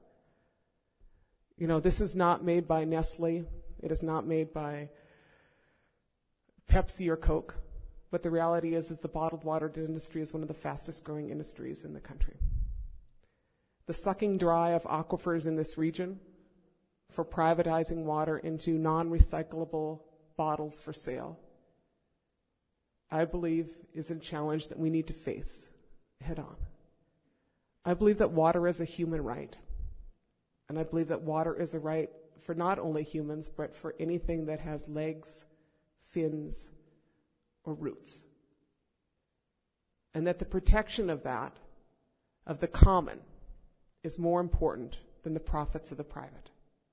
This is not made by Nestle. It is not made by Pepsi or Coke. But the reality is the bottled water industry is one of the fastest growing industries in the country. The sucking dry of aquifers in this region for privatizing water into non-recyclable bottles for sale, I believe is a challenge that we need to face head on. I believe that water is a human right. And I believe that water is a right for not only humans, but for anything that has legs, fins, or roots. And that the protection of that, of the common, is more important than the profits of the private.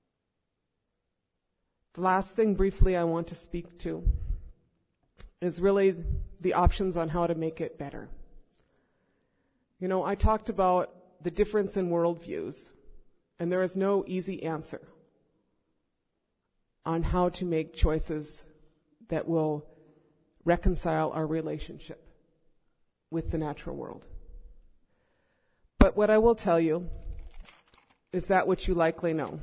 The last thing briefly I want to speak to is really the options on how to make it better. You know, I talked about the difference in worldviews, and there is no easy answer on how to make choices that will reconcile our relationship with the natural world. But what I will tell you is that which you likely know,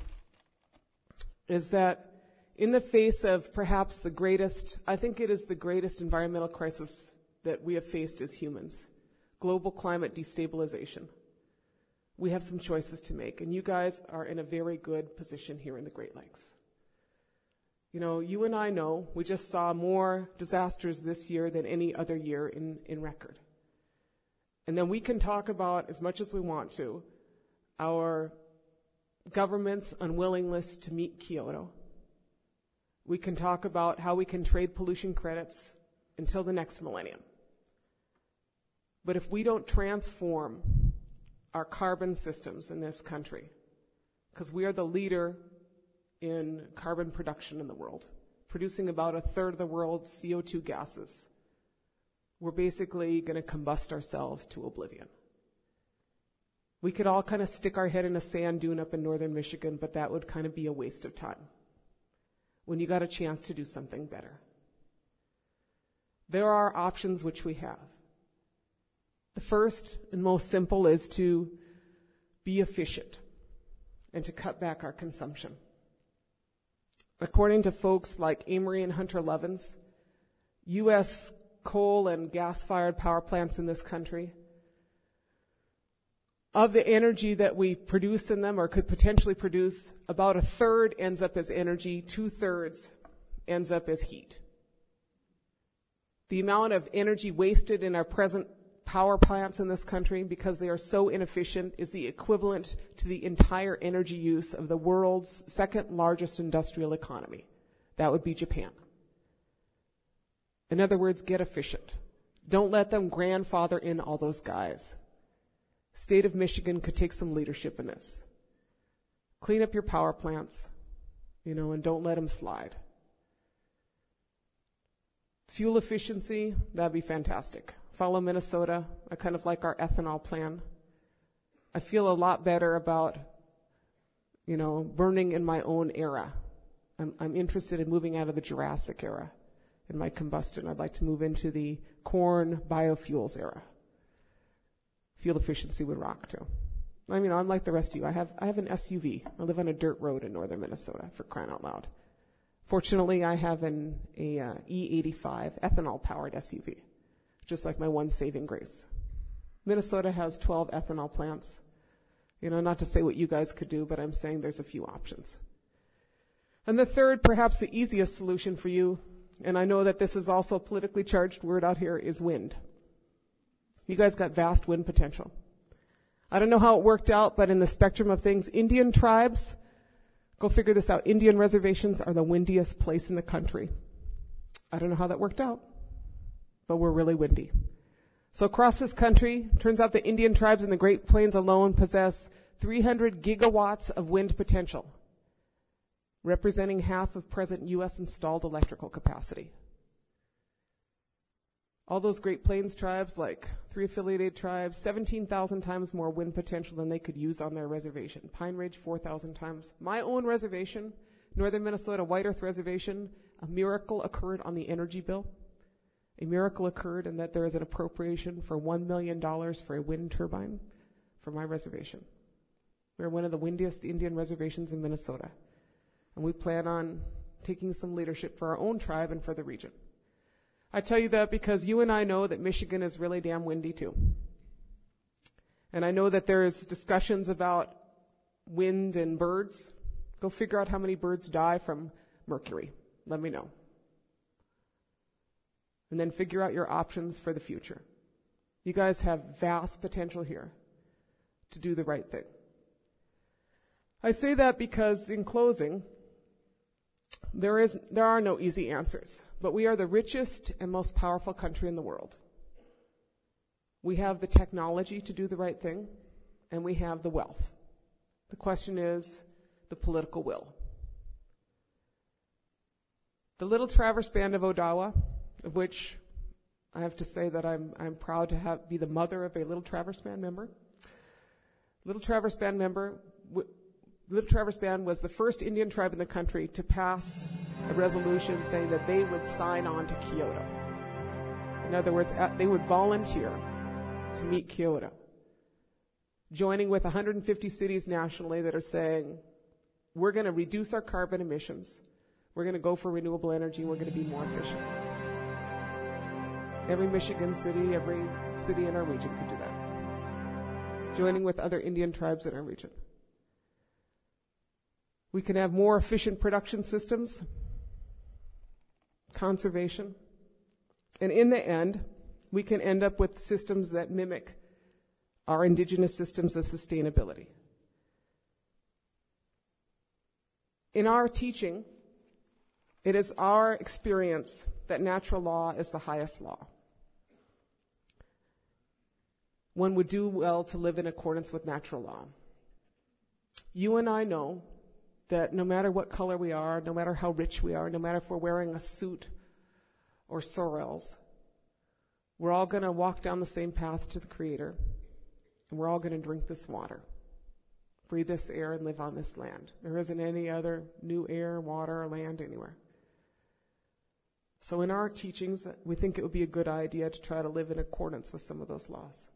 is that in the face of perhaps the greatest, I think it is the greatest environmental crisis that we have faced as humans, global climate destabilization, we have some choices to make. And you guys are in a very good position here in the Great Lakes. You know, you and I know we just saw more disasters this year than any other year in record. And then we can talk about, as much as we want to, our government's unwillingness to meet Kyoto. We can talk about how we can trade pollution credits until the next millennium. But if we don't transform our carbon systems in this country, because we are the leader in carbon production in the world, producing about a third of the world's CO2 gases, we're basically going to combust ourselves to oblivion. We could all kind of stick our head in a sand dune up in northern Michigan, but that would kind of be a waste of time when you got a chance to do something better. There are options which we have. The first and most simple is to be efficient and to cut back our consumption. According to folks like Amory and Hunter Levins, U.S. coal and gas-fired power plants in this country, of the energy that we produce in them or could potentially produce, about a third ends up as energy, 2/3 ends up as heat. The amount of energy wasted in our present power plants in this country, because they are so inefficient, is the equivalent to the entire energy use of the world's second largest industrial economy. That would be Japan. In other words, get efficient. Don't let them grandfather in all those guys. State of Michigan could take some leadership in this. Clean up your power plants, and don't let them slide. Fuel efficiency, that'd be fantastic. Follow Minnesota. I kind of like our ethanol plan. I feel a lot better about, burning in my own era. I'm interested in moving out of the Jurassic era in my combustion. I'd like to move into the corn biofuels era. Fuel efficiency would rock too. I'm like the rest of you. I have an SUV. I live on a dirt road in northern Minnesota, for crying out loud. Fortunately, I have a E85 ethanol-powered SUV, just like my one saving grace. Minnesota has 12 ethanol plants. Not to say what you guys could do, but I'm saying there's a few options. And the third, perhaps the easiest solution for you, and I know that this is also a politically charged word out here, is wind. You guys got vast wind potential. I don't know how it worked out, but in the spectrum of things, Indian tribes, go figure this out, Indian reservations are the windiest place in the country. I don't know how that worked out, but we're really windy. So across this country, turns out the Indian tribes in the Great Plains alone possess 300 gigawatts of wind potential, representing half of present U.S. installed electrical capacity. All those Great Plains tribes, like 3 affiliated tribes, 17,000 times more wind potential than they could use on their reservation. Pine Ridge, 4,000 times. My own reservation, Northern Minnesota White Earth Reservation, a miracle occurred on the energy bill. A miracle occurred in that there is an appropriation for $1 million for a wind turbine for my reservation. We're one of the windiest Indian reservations in Minnesota. And we plan on taking some leadership for our own tribe and for the region. I tell you that because you and I know that Michigan is really damn windy too. And I know that there's discussions about wind and birds. Go figure out how many birds die from mercury. Let me know. And then figure out your options for the future. You guys have vast potential here to do the right thing. I say that because, in closing, there are no easy answers, but we are the richest and most powerful country in the world. We have the technology to do the right thing, and we have the wealth. The question is the political will. The Little Traverse Band of Odawa, of which I have to say that I'm proud to be the mother of a Little Traverse Band member. Little Traverse Band was the first Indian tribe in the country to pass a resolution saying that they would sign on to Kyoto. In other words, they would volunteer to meet Kyoto, joining with 150 cities nationally that are saying, we're going to reduce our carbon emissions, we're going to go for renewable energy, we're going to be more efficient. Every Michigan city, every city in our region could do that, joining with other Indian tribes in our region. We can have more efficient production systems, conservation, and in the end, we can end up with systems that mimic our indigenous systems of sustainability. In our teaching, it is our experience that natural law is the highest law. One would do well to live in accordance with natural law. You and I know that no matter what color we are, no matter how rich we are, no matter if we're wearing a suit or sorrels, we're all going to walk down the same path to the Creator, and we're all going to drink this water, breathe this air, and live on this land. There isn't any other new air, water, or land anywhere. So in our teachings, we think it would be a good idea to try to live in accordance with some of those laws.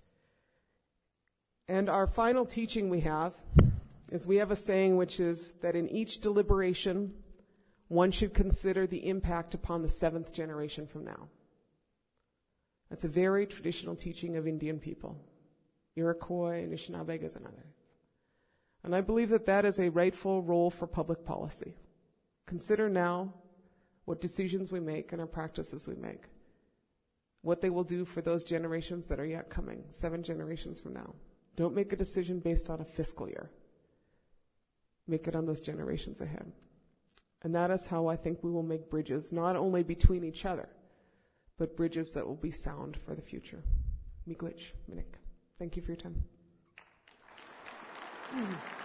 And our final teaching we have is we have a saying which is that in each deliberation, one should consider the impact upon the 7th generation from now. That's a very traditional teaching of Indian people, Iroquois, Anishinaabeg, and others. And I believe that that is a rightful role for public policy. Consider now what decisions we make and our practices we make, what they will do for those generations that are yet coming, 7 generations from now. Don't make a decision based on a fiscal year. Make it on those generations ahead. And that is how I think we will make bridges, not only between each other, but bridges that will be sound for the future. Miigwech, Minik. Thank you for your time.